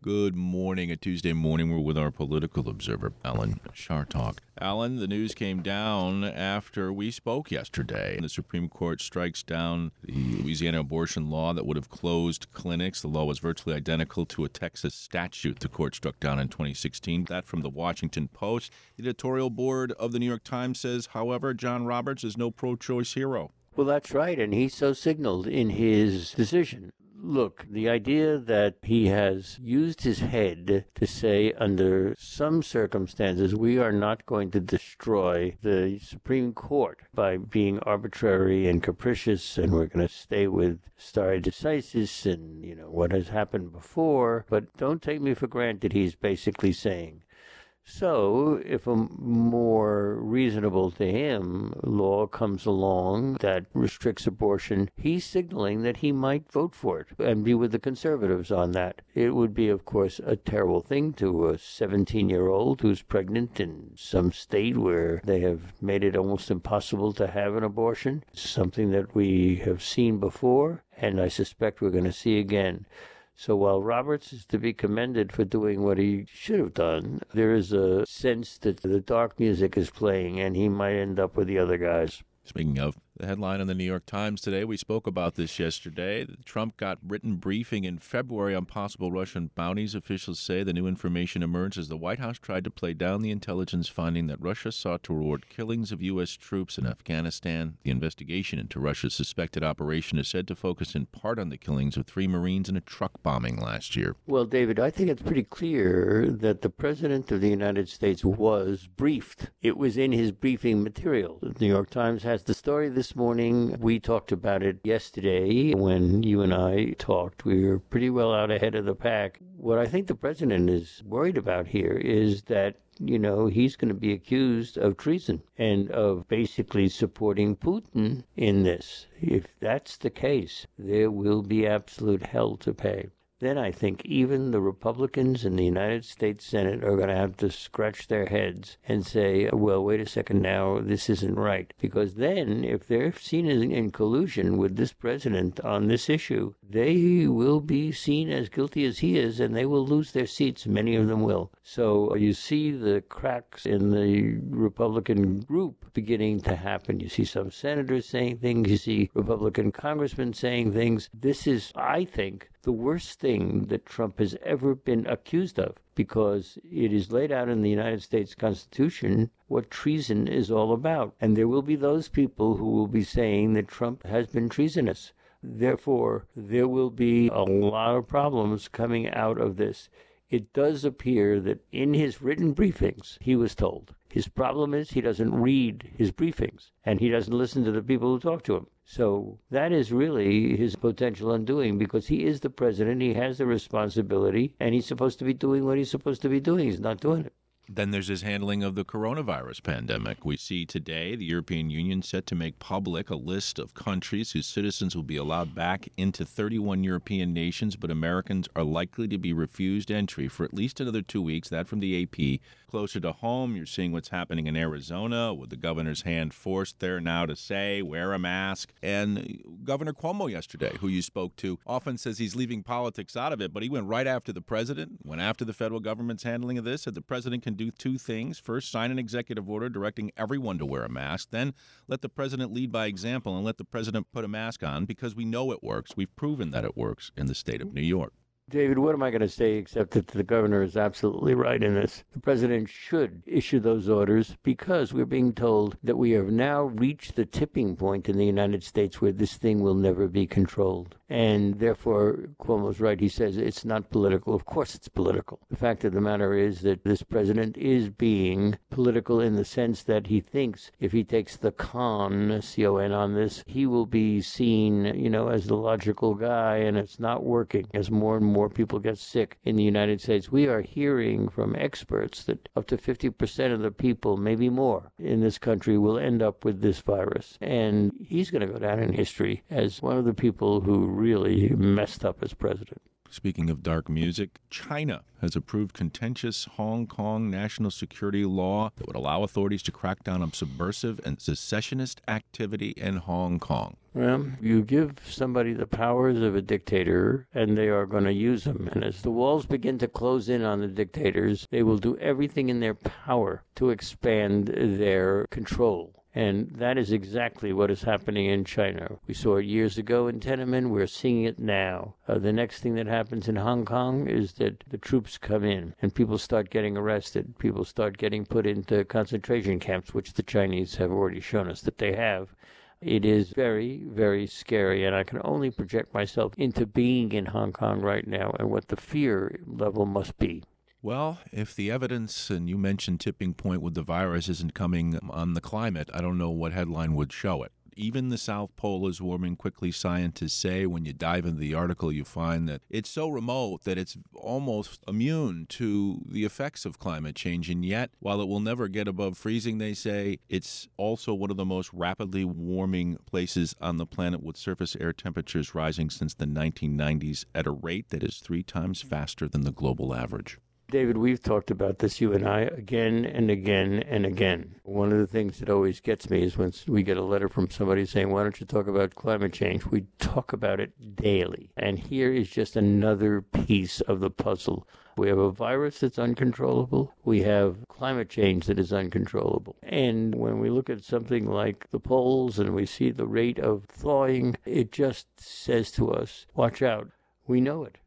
Good morning. A Tuesday morning, we're with our political observer, Alan Chartock. Alan, the news came down after we spoke yesterday. The Supreme Court strikes down the Louisiana abortion law that would have closed clinics. The law was virtually identical to a Texas statute the court struck down in 2016. That from the Washington Post. The editorial board of the New York Times says, however, John Roberts is no pro-choice hero. Well, that's right, and he so signaled in his decision. Look, the idea that he has used his head to say under some circumstances we are not going to destroy the Supreme Court by being arbitrary and capricious, and we're going to stay with stare decisis and, what has happened before, but don't take me for granted, he's basically saying. So, if a more reasonable to him law comes along that restricts abortion, he's signaling that he might vote for it and be with the conservatives on that. It would be, of course, a terrible thing to a 17-year-old who's pregnant in some state where they have made it almost impossible to have an abortion, something that we have seen before, and I suspect we're going to see again. So while Roberts is to be commended for doing what he should have done, there is a sense that the dark music is playing and he might end up with the other guys. Speaking of the headline in the New York Times today, we spoke about this yesterday. Trump got written briefing in February on possible Russian bounties. Officials say the new information emerged as the White House tried to play down the intelligence finding that Russia sought to reward killings of U.S. troops in Afghanistan. The investigation into Russia's suspected operation is said to focus in part on the killings of 3 Marines in a truck bombing last year. Well, David, I think it's pretty clear that the President of the United States was briefed. It was in his briefing material. The New York Times has the story this morning. We talked about it yesterday when you and I talked. We were pretty well out ahead of the pack. What I think the president is worried about here is that he's going to be accused of treason and of basically supporting Putin in this. If that's the case, there will be absolute hell to pay. Then I think even the Republicans in the United States Senate are going to have to scratch their heads and say, well, wait a second now, this isn't right. Because then, if they're seen in collusion with this president on this issue, they will be seen as guilty as he is, and they will lose their seats. Many of them will. So you see the cracks in the Republican group beginning to happen. You see some senators saying things. You see Republican congressmen saying things. This is, I think, the worst thing that Trump has ever been accused of, because it is laid out in the United States Constitution what treason is all about. And there will be those people who will be saying that Trump has been treasonous. Therefore, there will be a lot of problems coming out of this. It does appear that in his written briefings, he was told. His problem is he doesn't read his briefings, and he doesn't listen to the people who talk to him. So that is really his potential undoing, because he is the president, he has the responsibility, and he's supposed to be doing what he's supposed to be doing. He's not doing it. Then there's his handling of the coronavirus pandemic. We see today the European Union set to make public a list of countries whose citizens will be allowed back into 31 European nations, but Americans are likely to be refused entry for at least another 2 weeks. That from the AP. Closer to home, you're seeing what's happening in Arizona with the governor's hand forced there now to say, wear a mask. And Governor Cuomo yesterday, who you spoke to, often says he's leaving politics out of it, but he went right after the president, went after the federal government's handling of this, said the president can do 2 things. First, sign an executive order directing everyone to wear a mask. Then let the president lead by example and let the president put a mask on, because we know it works. We've proven that it works in the state of New York. David, what am I going to say except that the governor is absolutely right in this? The president should issue those orders, because we're being told that we have now reached the tipping point in the United States where this thing will never be controlled. And therefore, Cuomo's right. He says it's not political. Of course it's political. The fact of the matter is that this president is being political in the sense that he thinks if he takes the C-O-N on this, he will be seen, as the logical guy, and it's not working. As more and more people get sick in the United States, we are hearing from experts that up to 50% of the people, maybe more, in this country will end up with this virus. And he's going to go down in history as one of the people who really messed up as president. Speaking of dark music, China has approved contentious Hong Kong national security law that would allow authorities to crack down on subversive and secessionist activity in Hong Kong. Well, you give somebody the powers of a dictator, and they are going to use them. And as the walls begin to close in on the dictators, they will do everything in their power to expand their control. And that is exactly what is happening in China. We saw it years ago in Tiananmen. We're seeing it now. The next thing that happens in Hong Kong is that the troops come in and people start getting arrested. People start getting put into concentration camps, which the Chinese have already shown us that they have. It is very, very scary, and I can only project myself into being in Hong Kong right now and what the fear level must be. Well, if the evidence, and you mentioned tipping point with the virus, isn't coming on the climate, I don't know what headline would show it. Even the South Pole is warming quickly, scientists say. When you dive into the article, you find that it's so remote that it's almost immune to the effects of climate change. And yet, while it will never get above freezing, they say, it's also one of the most rapidly warming places on the planet, with surface air temperatures rising since the 1990s at a rate that is 3 times faster than the global average. David, we've talked about this, you and I, again and again and again. One of the things that always gets me is when we get a letter from somebody saying, why don't you talk about climate change? We talk about it daily. And here is just another piece of the puzzle. We have a virus that's uncontrollable. We have climate change that is uncontrollable. And when we look at something like the poles and we see the rate of thawing, it just says to us, watch out. We know it.